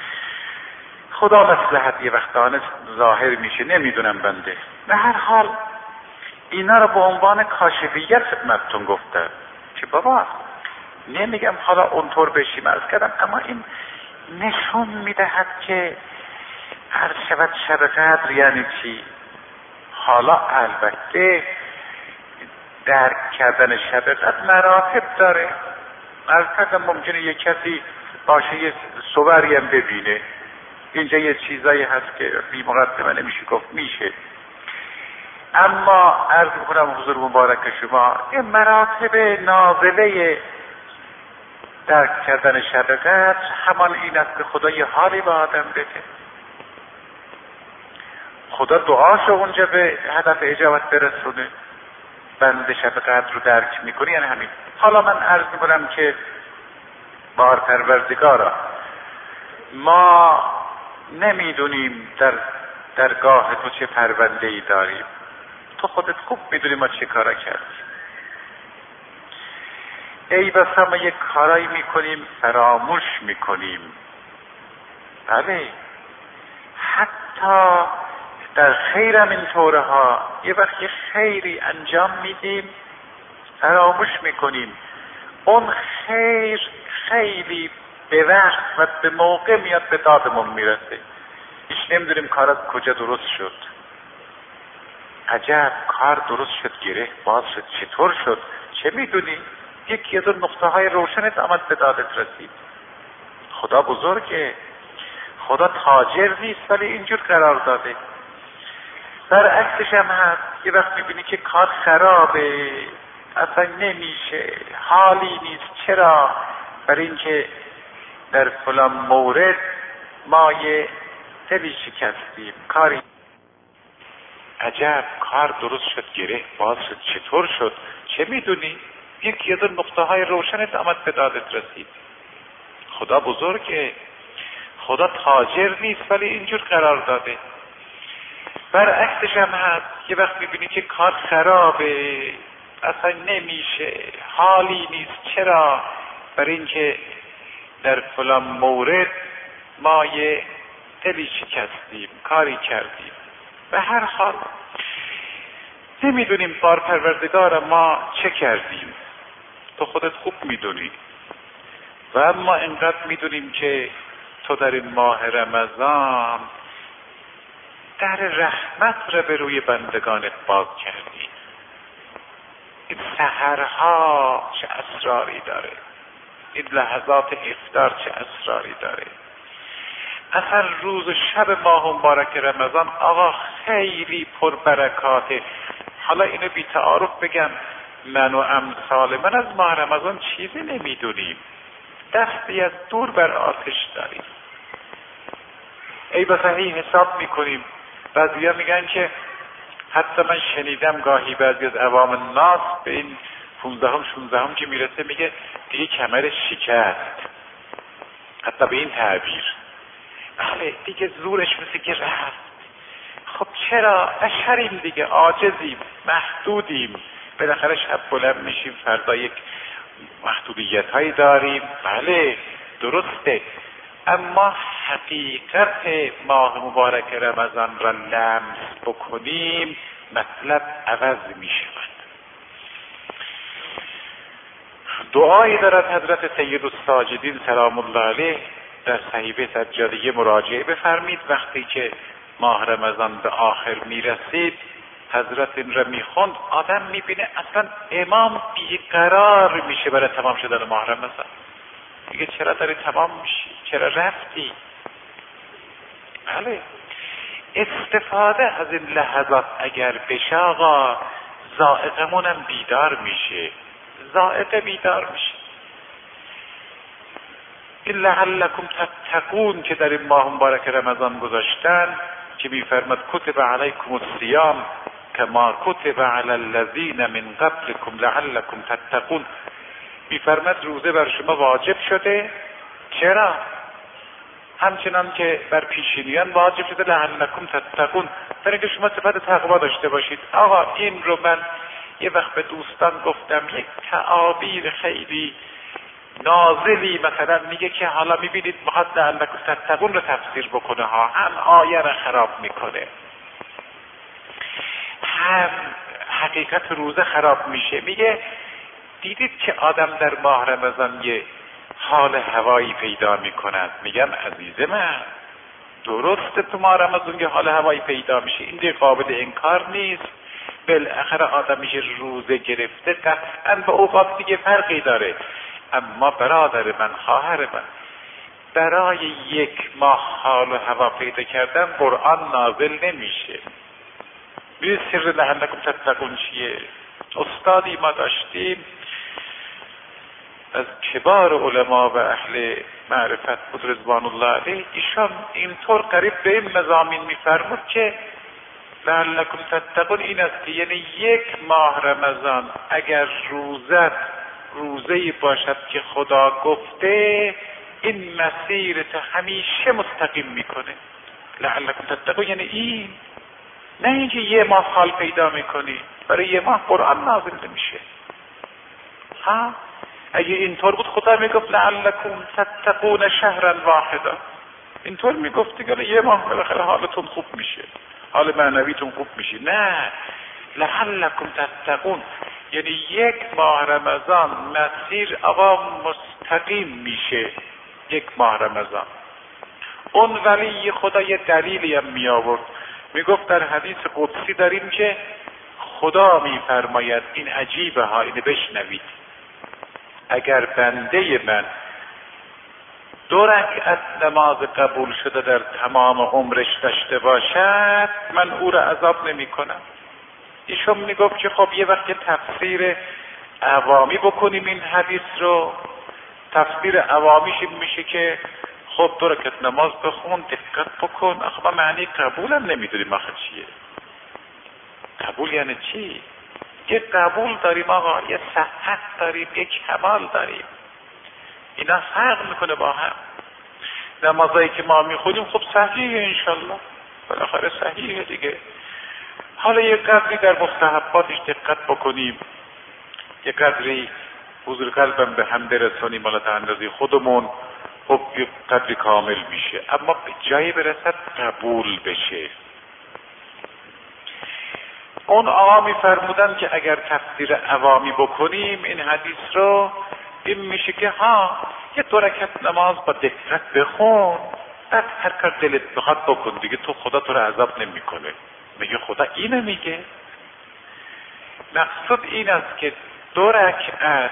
خدا مصلحت یه وقتانه ظاهر میشه، نمیدونم بنده. به هر حال اینا رو به عنوان کاشفیت خدمتتون گفتم که بابا نمیگم حالا اونطور بشیم عرض کردم، اما این نشون میدهد که هر شود شب قدر یعنی چی. حالا البته درک کردن شب قدر مراتب داره. عرض کردم ممکنه یک کسی باشه یه صوری هم ببینه، اینجا یه چیزایی هست که بی مقدمه نمیشه گفت، میشه. اما عرض میکنم حضور مبارک شما این مراتب نازله درک کردن شب قدر همان این است که خدا یه حالی به آدم بده. خدا دعاشو اونجا به هدف اجابت برسونه. بنده شب قدر رو درک میکنی، یعنی همین. حالا من عرض میکنم که بار پروردگارا، ما نمیدونیم در درگاه تو چه پرونده ای داریم. تو خودت خوب میدونی ما چه کارا کردیم. ای بسا ما یک کارایی میکنیم فراموش میکنیم. بله، حتی در خیرم این طوره ها. یه وقت یه خیری انجام میدیم فراموش میکنیم. اون خیر خیلی به وقت و به موقع میاد به دادمون میرسه. هیچ نمیدونیم کار از کجا درست شد. عجب کار درست شد، گره باز شد، چطور شد؟ چه میدونی؟ یکی از اون نقطه های روشنت آمد به دادت رسید. خدا بزرگه. خدا تاجر نیست ولی اینجور قرار داده. برعکسش هم هست. یه وقت میبینی که کار خرابه، اصلا نمیشه، حالی نیست. چرا؟ برای اینکه در فلان مورد ما یه دلی شکستیم، کاری. عجب کار درست شد، گره باز شد، چطور شد؟ چه میدونی؟ یکی از اون نقطه های روشنت آمد به دادت رسید. خدا بزرگه. خدا تاجر نیست ولی اینجور قرار داده. برعکسش هم هست. یه وقت میبینی که کار خرابه، اصلا نمیشه، حالی نیست. چرا؟ برای اینکه در فلان مورد ما یه دلی شکستیم، کاری کردیم. به هر حال نمیدونیم بار پروردگار ما چه کردیم. تو خودت خوب میدونی. و اما اینقدر میدونیم که تو در این ماه رمضان در رحمت را به روی بندگانت باز کردی. این سحرها چه اسراری داره. این لحظات افطار چه اسراری داره. اصلا روز و شب ماه مبارک رمضان آقا خیلی پر برکاته. حالا اینو بی تعارف بگم، من و امثال من از ماه رمضان چیزی نمیدونیم. دستی از دور بر آتش داریم. ای بسا هی حساب میکنیم. بعضیا میگن که حتی من شنیدم گاهی بعضی از عوام الناس به این پونزدهم شونزدهم که میرسه میگه دیگه کمرش شکست. حتی به این تعبیر. بله دیگه زورش مثل که رفت. خب چرا؟ بشریم دیگه، عاجزیم، محدودیم. بالاخره شب بلند میشیم، فردا یک محدودیت هایی داریم. بله درسته. اما حقیقت ماه مبارک رمضان را لمس بکنیم مطلب عوض می شود. دعایی دارد حضرت سید الساجدین سلام الله علیه در صحیفه سجادیه مراجعه بفرمید. وقتی که ماه رمضان به آخر می رسید حضرت این را می خوند، آدم می بینه اصلا امام بیقرار میشه برای تمام شدن ماه رمضان. میگه چرا داری تمام میشی؟ چرا رفتی؟ بله استفاده از این لحظات اگر بشه آقا ذائقمونم بیدار میشه. ذائقه بیدار میشه. این لعلکم تتقون که در این ماه مبارک رمضان گذاشتن که میفرماد کتب علیکم الصیام کما کتب علی الذین من قبلکم لعلکم تتقون. میفرماد روزه بر شما واجب شده. چرا؟ همچنان که بر پیشینیان واجب شده لعلکم تتقون، برای اینکه شما صفت تقوا داشته باشید. آقا این رو من یه وقت به دوستان گفتم، یک تعابیر خیلی نازلی مثلا میگه که حالا میبینید میخواد لعلکم تتقون رو تفسیر بکنه ها، هم آیه رو خراب میکنه، هم حقیقت روزه خراب میشه. میگه دیدید که آدم در ماه رمضان یه حال هوایی پیدا میکند. میگم عزیز من درسته تو ماه رمضان یه حال هوایی پیدا میشه، این دیگه قابل انکار نیست. بالاخره آدم میشه روزه گرفته، قطعا به اوقات دیگه فرقی داره. اما برادر من، خواهر من، برای یک ماه حال و هوا پیدا کردن قرآن نازل نمیشه. ببین سر لعلکم تتقون چیه؟ استادی ما داشتیم از کبار علما و اهل معرفت بود رضوان الله علیه، ایشان اینطور قریب به این مضامین میفرمود که لعلکم تتقون این است که یعنی یک ماه رمضان اگر روزت روزه‌ای باشد که خدا گفته، این مسیر تا همیشه مستقیم میکنه. لعلکم تتقون یعنی این، نه اینکه یه ماه حال پیدا میکنی، برای یه ماه قرآن نازل نمیشه. ها اگه اینطور بود خدا میگفت لعلکم تتقون شهرا واحدا، اینطور میگفت دیگه یه ماه بالاخره حالتون خوب میشه، حال معنویتون خوب میشه. نه، لعلکم تتقون یعنی یک ماه رمضان مسیر آقا مستقیم میشه. یک ماه رمضان اون ولی خدا یه دلیلی هم می آورد، میگفت در حدیث قدسی داریم که خدا میفرماید، این عجیبه ها، اینو بشنوید، اگر بنده من دو رکعت نماز قبول شده در تمام عمرش داشته باشد، من او را عذاب نمی کنم. ایشون میگفت که خب یه وقت تفسیر عوامی بکنیم این حدیث رو. تفسیر عوامیش میشه که خب دو رکعت نماز بخون، دقت بکن. آخه ما معنی قبول هم نمیدونیم آخه چیه. قبول یعنی چی؟ یه قبول داریم آقا، یه صحت داریم، یه کمال داریم. اینا فرق میکنه با هم. نمازایی که ما میخونیم خب صحیحه انشالله، بالاخره صحیحه دیگه. حالا یه قدری در مستحباتش دقت بکنیم، یه قدری حضور قلبم به هم برسونیم، حالا تا اندازه خودمون خب یه قدری کامل میشه، اما به جایی برسد قبول بشه. اون آقا میفرمودن که اگر تفسیر عوامی بکنیم این حدیث رو، این میشه که ها یه دو رکعت نماز با دقت بخون، بعد هر کار دلت بخواد بکن دیگه، تو خدا تو رو عذاب نمیکنه. میگه خدا اینو میگه. مقصود این است که دو رکعت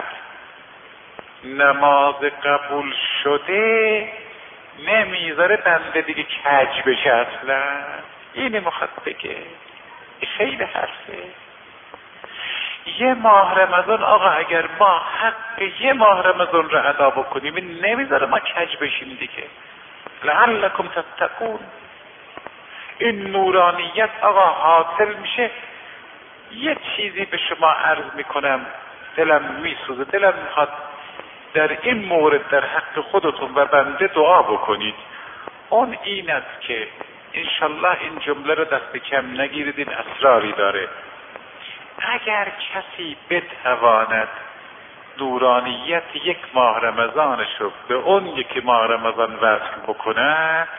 نماز قبول شده نمیذاره بنده دیگه کج بشه اصلا. اینه مخواد بگه. خیلی حرفه. یه ماه رمضان آقا اگر ما حق یه ماه رمضان رو ادا بکنیم این نمیذاره ما کج بشیم دیگه. لعلکم تتقون. این نورانیت آقا حاصل میشه. یه چیزی به شما عرض میکنم، دلم میسوزه، دلم میخواد در این مورد در حق خودتون و بنده دعا بکنید. اون این است که انشالله این جمله رو دست کم نگیرید، این اسراری داره. اگر کسی بتواند نورانیت یک ماه رمضانش رو به اون یک ماه رمضان وصل بکنه،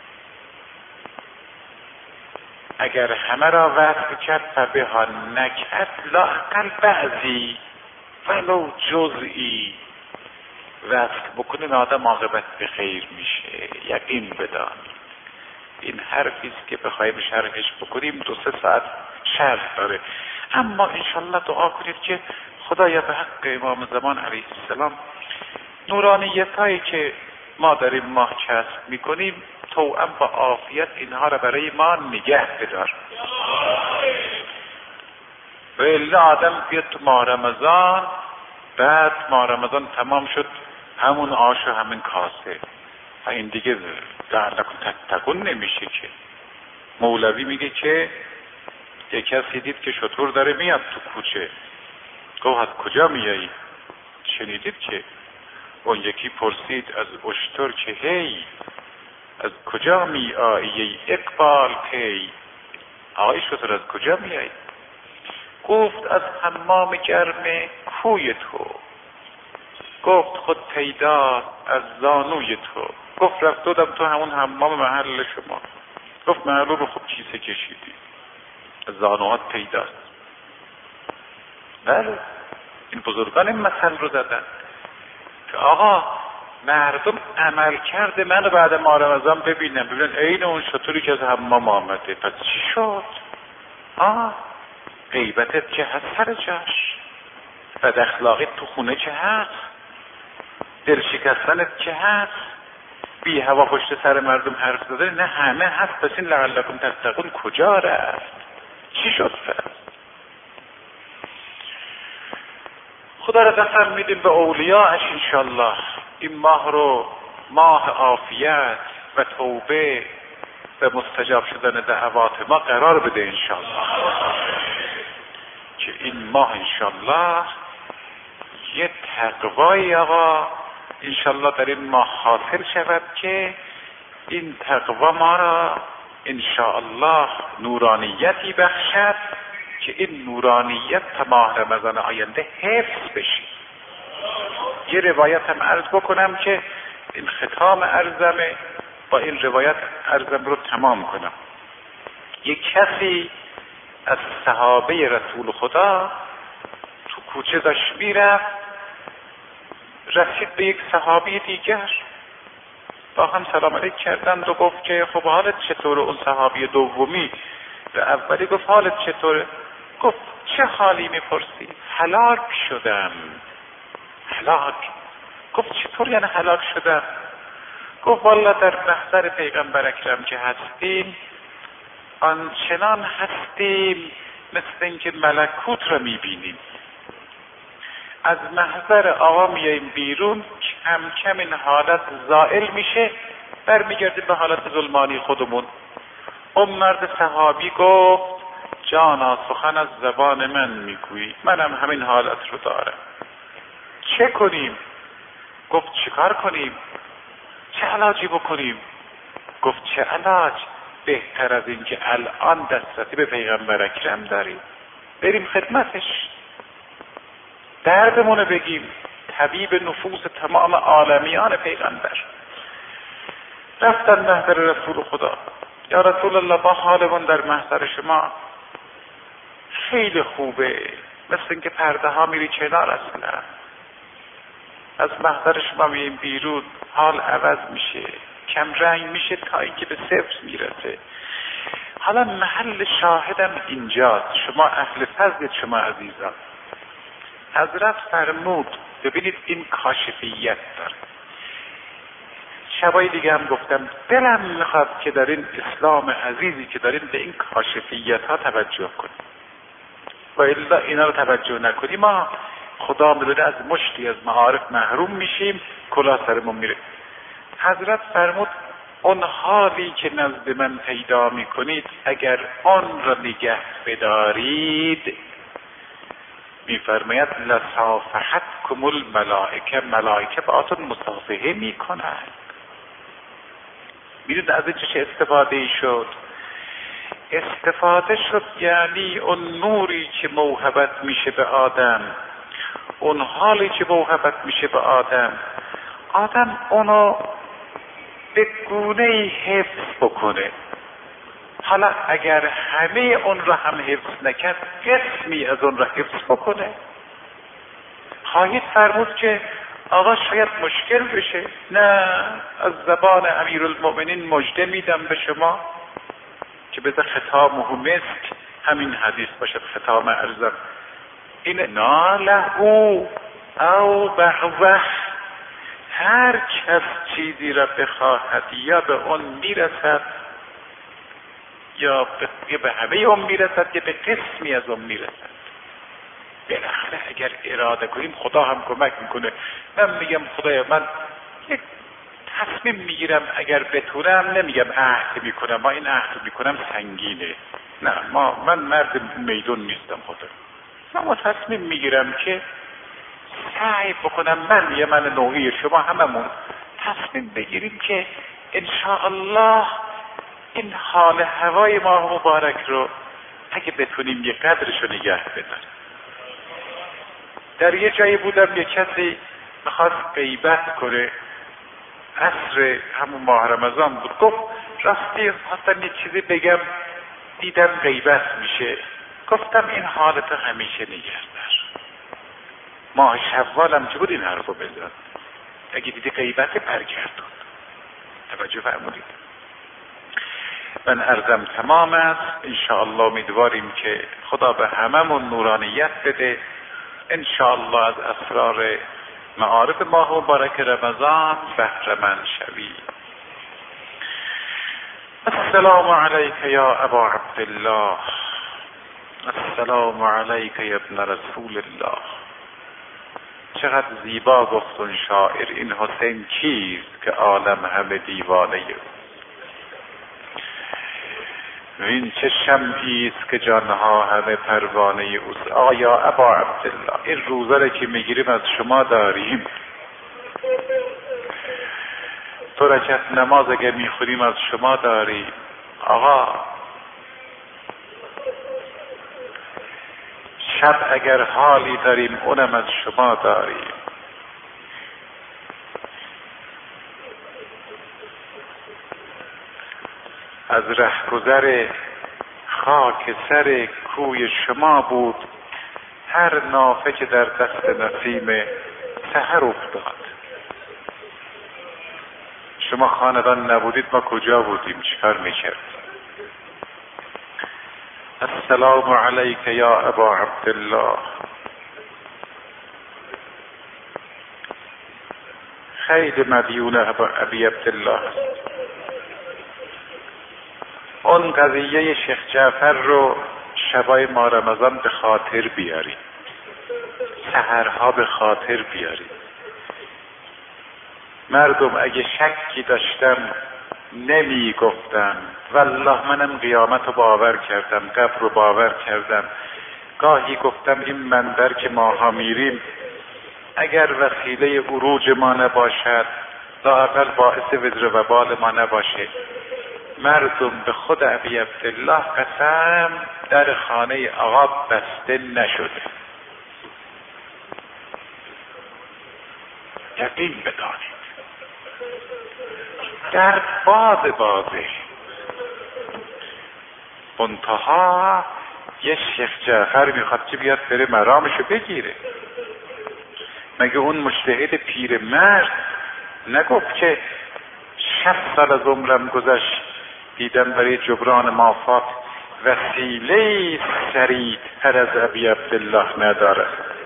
اگر همه را وصل کرد و به ها نکرد، لااقل بعضی ولو جزئی وصل بکنه، این آدم عاقبت به خیر میشه. یقین بدان. این حرفیست که بخوایم شرحش بکنیم دو سه ساعت شرح داره، اما انشالله دعا کنید که خدایا به حق امام زمان علیه السلام نورانیت هایی که ما داریم ماه کسب میکنیم توأم با عافیت اینها را برای ما نگه بدار. و الا آدم بیاد تو ماه رمضان، بعد ماه رمضان تمام شد همون آش و همین کاسه، و این دیگه لعلکم تتقون نمیشه که. مولوی میگه که یک کسی دید که شتر داره میاد تو کوچه، گفت از کجا میایی؟ شنیدید که؟ اون یکی پرسید از اشتر که هی از کجا می آیی اقبال پی؟ آقای شتر از کجا میایی؟ گفت از حمام گرم کوی تو. گفت خود پیدا از زانوی تو. گفت رفت دادم تو همون حمام محل شما. گفت معلوم خوب کیسه کشیدی، از زانوات پیداست. بله، این بزرگان این مثل رو زدن که آقا مردم عمل کرده منو بعد ماه رمضان ببینم، ببینن عین اون شطوری که از حمام آمده. پس چی شد؟ آه غیبتت که هست سر جاش، بد اخلاقیت تو خونه که هست، دل شکستنت که هست، بی هوا پشت سر مردم حرف زدن نه همه هست. پس این لعلکم تتقون کجا رفت؟ چی شد پس؟ خدا را قسم میدیم به اولیاءش انشالله این ماه رو ماه عافیت و توبه و مستجاب شدن دعوات ما قرار بده انشالله، که این ماه انشالله یه تقوای آقا انشالله در این ماه حاصل شود که این تقوا ما را انشاءالله نورانیتی بخشد که این نورانیت تا ماه رمضان آینده حفظ بشه. یه روایت هم عرض بکنم که این ختام عرضمه، با این روایت عرضم رو تمام کنم. یک کسی از صحابه رسول خدا تو کوچه داشت میرفت، رسید به یک صحابی دیگر، با هم سلام علیک کردند و گفت که خب حالت چطوره؟ اون صحابی دومی به اولی گفت حالت چطوره؟ گفت چه حالی میپرسی؟ هلاک شدم. هلاک؟ گفت چطور یعنی هلاک شدم؟ گفت والا در محضر پیغمبر اکرم که هستیم آنچنان هستیم مثل اینکه ملکوت را میبینیم. از محضر آقا میاییم بیرون، کم کم این حالت زائل میشه، برمیگردیم به حالت ظلمانی خودمون. اون مرد صحابی گفت جانا سخن از زبان من میگویی، منم همین حالت رو دارم، چه کنیم؟ گفت چیکار کنیم؟ چه علاجی بکنیم؟ گفت چه علاج بهتر از این که الان دسترسی به پیغمبر اکرم داریم، بریم خدمتش، دردمونو بگیم، طبیب نفوس تمام عالمیان پیغمبر. رفتن محضر رسول خدا، یا رسول الله ما حالمون در محضر شما خیلی خوبه، مثل اینکه پرده ها میری کنار، اصلا از محضر شما میریم بیرون حال عوض میشه، کم رنگ میشه تا اینکه به صفر میرسه. حالا محل شاهدم اینجاست، شما اهل فضل، شما عزیزان. حضرت فرمود ببینید این کاشفیت داره. شبای دیگه هم گفتم دلم میخواد که در این اسلام عزیزی که داریم به این کاشفیت ها توجه کنیم، و الا اینا رو توجه نکنیم ما خدا میدونه از مشتی از معارف محروم میشیم، کلاه سرمون میره. حضرت فرمود اون حالی که نزد من پیدا میکنید اگر آن را نگه بدارید، میفرماید لصافحتکم الملائکه، ملائکه باهاتون مصافحه میکنند. میدونید از این چه استفاده ای شد؟ استفاده شد یعنی اون نوری که موهبت میشه به آدم، اون حالی که موهبت میشه به آدم، آدم اونو به گونه‌ای حفظ بکنه. حالا اگر همه اون را هم حفظ نکرد، قسمی از اون را حفظ بکنه. خواهید فرمود که آقا شاید مشکل بشه. نه، از زبان امیرالمؤمنین مژده میدم به شما که بذار ختامه مسک همین حدیث باشد، ختام ارزم این ناله او بعضه، هر کس چیزی را بخواهد یا به اون میرسد یا به, به همه اون میرسد یا به قسمی از اون میرسد. بالاخره اگر اراده کنیم خدا هم کمک میکنه. من میگم خدایا من یک تصمیم میگیرم، اگر بتونم، نمیگم عهد میکنم، ما این عهد میکنم سنگینه، نه، ما من مرد میدون نیستم خدا، ما تصمیم میگیرم که سعی بکنم، من یه من نوعی شما هممون تصمیم بگیریم که انشاءالله این حال هوای ماه مبارک رو اگه بتونیم یه قدرشو نگه بداریم. در یه جایی بودم یه کسی میخواست غیبت کنه، عصر همون ماه رمضان بود، گفت راستی خواستم یه چیزی بگم دیدم غیبت میشه. گفتم این حالت همیشه نگه دار، ماه شوالم که بود این حرفو بزن، اگه دیدی غیبت برگردون. توجه فرمودید؟ من عرضم تمام است. انشاءالله امیدواریم که خدا به هممون نورانیت بده، انشاءالله از اسرار معارف ماه مبارک رمضان بهره مند شوی. السلام علیک یا ابا عبدالله، السلام علیک یا ابن رسول الله. چقدر زیبا گفت اون شاعر این حسین کیست که عالم همه دیوانه او. این چه شمعی است که جانها همه پروانه اوست. آیا ابا عبدالله این روزه را که میگیریم از شما داریم، دو رکعت نماز اگر میخوریم از شما داریم. آقا شب اگر حالی داریم اونم از شما داریم. از رهگذر خاک سر کوی شما بود هر نافه که در دست نسیم سحر افتاد. شما خاندان نبودید ما کجا بودیم؟ چیکار میکرد؟ السلام علیک یا ابا عبدالله. خیلی مدیون ابا ابی عبدالله. اون قضیه شیخ جعفر رو شبای ما رمضان به خاطر بیارید، سحرها به خاطر بیارید. مردم اگه شکی داشتم نمی گفتم، والله منم قیامت رو باور کردم، قبر رو باور کردم. گاهی گفتم این منبر که ماها میریم اگر وسیله عروج ما نباشد لااقل باعث وزر و بال ما نباشه. مردم به خود ابی عبدالله قسم در خانه آقا بسته نشده. یقین بدانید در باز بازه منتها یه شیخ جعفر میخواد که بیاد بره مرامشو بگیره. مگه اون مجتهد پیر مرد نگفت که شصت سال از عمرم گذشت دیدم برای جبران مافات وسیله سریع‌تر از ابی عبدالله نداره؟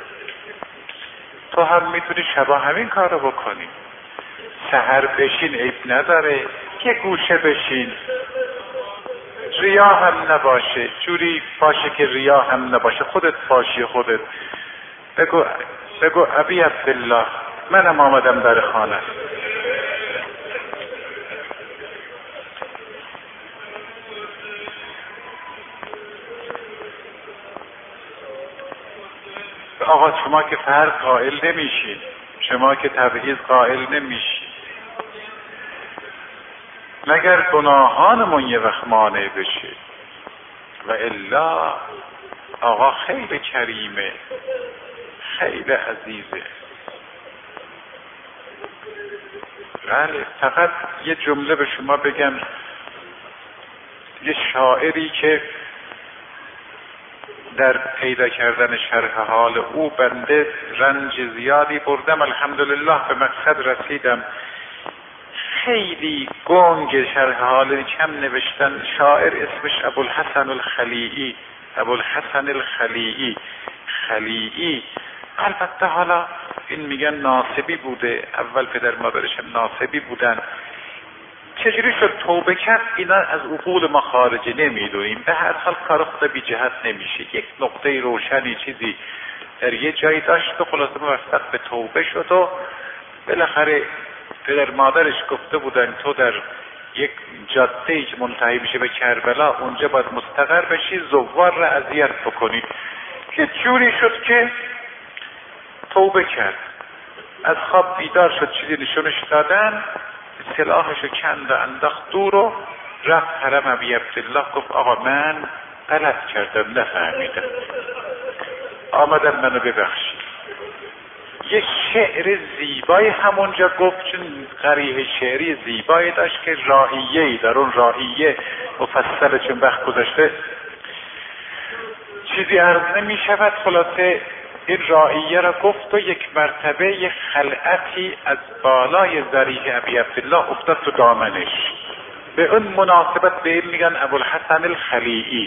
تو هم میتونی شبا همین کار رو بکنی. سحر بشین عیب نداره، یه گوشه بشین، ریا هم نباشه، جوری باشه که ریا هم نباشه، خودت باشی خودت. بگو بگو ابی عبدالله منم آمدم در خانه. آقا شما که فرض قائل نمیشین، شما که تبعیض قائل نمیشین، مگر گناهانمون یه وقت مانع بشه. و الا آقا خیلی کریمه، خیلی عزیزه. بله فقط یه جمله به شما بگم. یه شاعری که در پیدا کردن شرح حال او بنده رنج زیادی بردم، الحمدلله به مقصد رسیدم. خیلی گنگ شرح حال کم نوشتن. شاعر اسمش ابوالحسن الخلیئی، ابوالحسن الخلیئی خلیئی. البته حالا این میگن ناصبی بوده، اول پدر مادرش هم ناصبی بودن. چجوری شد توبه کرد اینا از عقول ما خارجه نمیدونیم. به هر حال کار خدا بی جهت نمیشه. یک نقطه روشنی چیزی در یه جایی داشت و خلاصه موفق به توبه شد و بالاخره پدر مادرش گفته بودن تو در یک جاده که منتهی میشه به کربلا اونجا باید مستقر بشی، زوار را اذیت بکنی. که جوری شد که توبه کرد. از خواب بیدار شد، چیزی نشونش دادن، سلاحشو کند و انداخت دور و رفت حرم ابی عبدالله. گفت آقا من غلط کردم نفهمیدم، آمدم منو ببخشید. یه شعر زیبایی همونجا گفت، چون قریح شعری زیبایی داشت که رائیه‌ای در اون رائیه مفصله، چون وقت گذاشته چیزی عرض نمی شود. خلاصه این رائیه را گفت و یک مرتبه یک خلعتی از بالای ذریح ابی عبدالله افتاد تو دامنش. به اون مناسبت به این میگن ابوالحسن الخلیئی.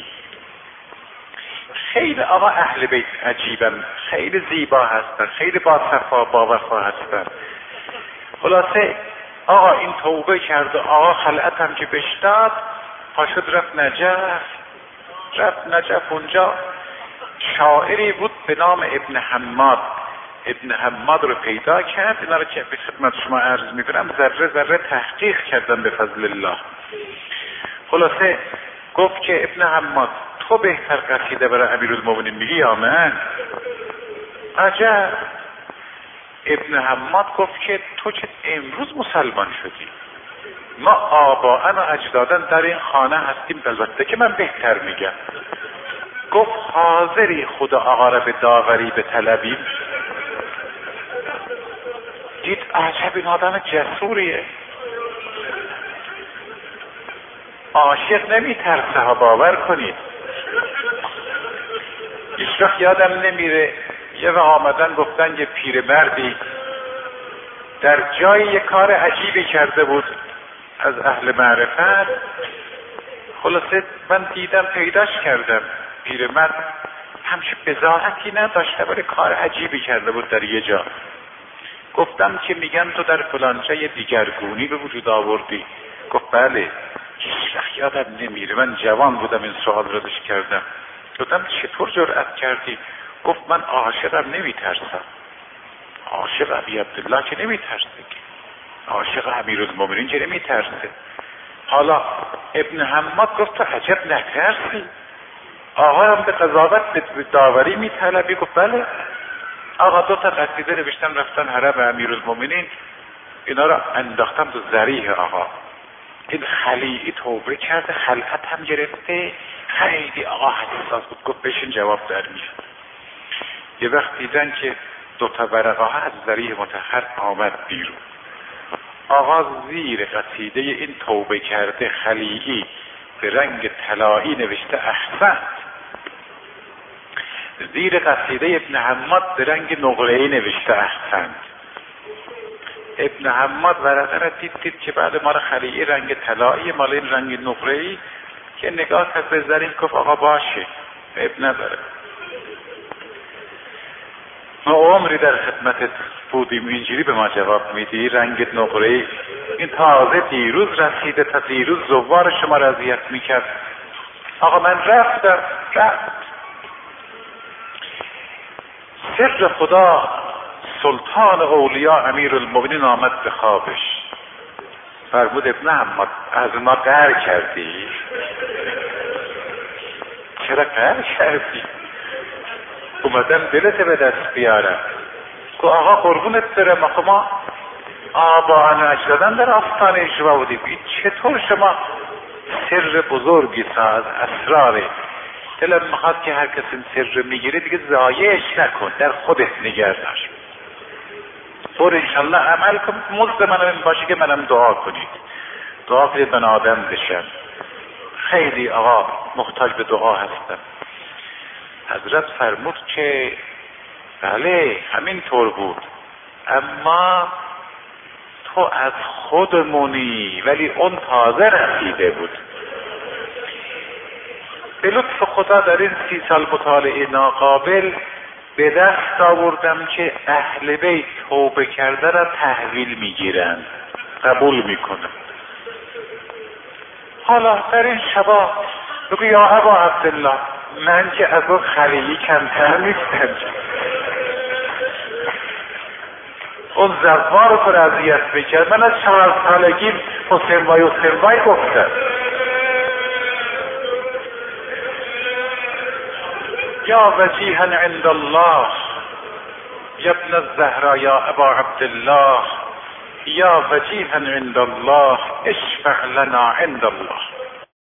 خیلی آقا اهل بیت عجیبن، خیلی زیبا هستن، خیلی با صفا با وفا هستن. خلاصه آقا این توبه کرد و آقا خلعت هم که بهش داد پاشد رفت نجف. رفت نجف، اونجا شاعری بود به نام ابن حماد. ابن حماد رو پیدا کرد. اینا رو که به خدمت شما عرض میکنم ذره ذره تحقیق کردم به فضل الله. خلاصه گفت که ابن حماد تو بهتر قصیده برای امیرالمومنین میگی یا من؟ عجب. ابن حماد گفت که تو چه امروز مسلمان شدی؟ ما آباءن و اجدادن در این خانه هستیم، البته که من بهتر میگم. گفت حاضری خدا آقا را به داوری به طلبیم؟ دید عجب این آدم جسوریه، عاشق نمیترسه ها، باور کنید. هیچ وقت یادم نمیره یه وقت آمدن گفتن یه پیرمردی در جای یه کار عجیبی کرده بود از اهل معرفت. خلاصه من دیدم پیداش کردم، پیرمرد همچه بضاعتی نداشته ولی کار عجیبی کرده بود در یه جا. گفتم که میگن تو در فلان جای دیگرگونی به وجود آوردی؟ گفت بله. هیچ وقت یادم نمیره، من جوان بودم این سوال رو داشت کردم. گفتم چطور جرأت کردی؟ گفت من عاشقم نمیترسم. عاشق ابی عبدالله که نمیترسه، که عاشق امیرالمومنین که نمیترسه. حالا ابن حماد گفت تو عجب نترسی، آقا هم به قضاوت به داوری میطلبی؟ گفت بله. آقا دو تا قصیده نوشتن رفتن حرم امیرالمومنین، اینا رو انداختم تو ذریح آقا. این خلیعی توبه کرده، خلعت هم گرفته، خیلی آقا حساس بود. گفت بشین جواب در میاد. یه وقت دیدن که دو تا ورقه ها از ذریح مطهر آمد بیرون. آقا زیر قصیده این توبه کرده خلیعی به رنگ طلایی نوشته احسنت، زیر قصیده ابن حماد به رنگ نقره‌ای نوشته احسنت. ابن حماد ورقه را دید دید که بعد مال خلیعی رنگ طلایی، مال این رنگ نقره‌ای، که نگاه کرد به ذریح گفت آقا باشه اب نداره، ما عمری در خدمتت بودیم اینجوری به ما جواب میدی رنگ نقره‌ای؟ این تازه دیروز رسیده، تا دیروز زوار شما را اذیت میکرد. آقا من رفتم رفت. سر خدا سلطان اولیاء امیرالمومنین آمد به خوابش، فرمود ابن حماد از ما قهر کردی؟ چرا قهر کردی؟ اومدم دلت به دست بیارم. که آقا قربونت برم، آقا ما آباءن و اجدادن در آستانه شما بودیم، چطور شما سر بزرگی ساز اسراره؟ دلم میخواد که هر کسی این سر میگیره دیگه ضایعش نکن، در خودت نگه دار. برو انشالله عمل کن، مزد منم این باشه که منم دعا کنید، دعا کنید من آدم بشم. خیلی آقا محتاج به دعا هستم. حضرت فرمود که بله همین طور بود، اما تو از خودمونی ولی اون تازه رسیده بود. به لطف خدا در این سی سال مطالعه ناقابل به دست آوردم که اهل بیت توبه کرده را تحویل میگیرن، قبول میکنن. حالا در این شبا بگو یا ابا عبدالله من که از اون خلیلی کمتر نیستم، اون زوار رو پر اذیت بکرد. من از چهار سالگی حسین وای حسین وای گفتم. یا وجیها عند الله یا ابن الزهرا یا ابا عبدالله یا وجیها عند الله اشفع لنا عند الله.